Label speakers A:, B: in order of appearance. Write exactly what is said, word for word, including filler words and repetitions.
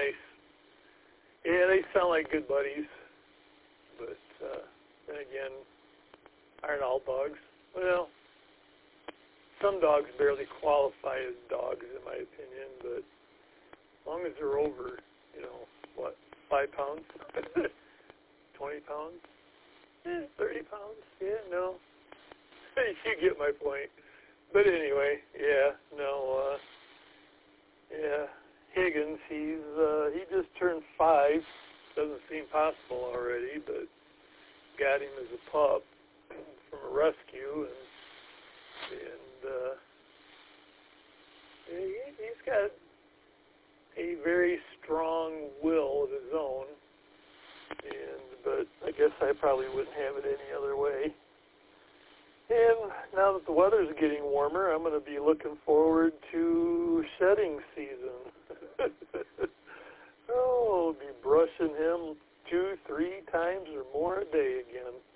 A: nice. Yeah, they sound like good buddies. But uh, then again, aren't all dogs? Well, some dogs barely qualify as dogs, in my opinion. But as long as they're over, you know, what, five pounds, twenty pounds, eh, thirty pounds. Yeah, no. You get my point. But anyway, yeah, no. Uh, yeah, Higgins. He's uh, he just turned five. Doesn't seem possible already, but got him as a pup from a rescue, and and uh, he, he's got a very strong will of his own. And but I guess I probably wouldn't have it any other way. And now that the weather's getting warmer, I'm going to be looking forward to shedding season. Oh, I'll be brushing him two, three times or more a day again.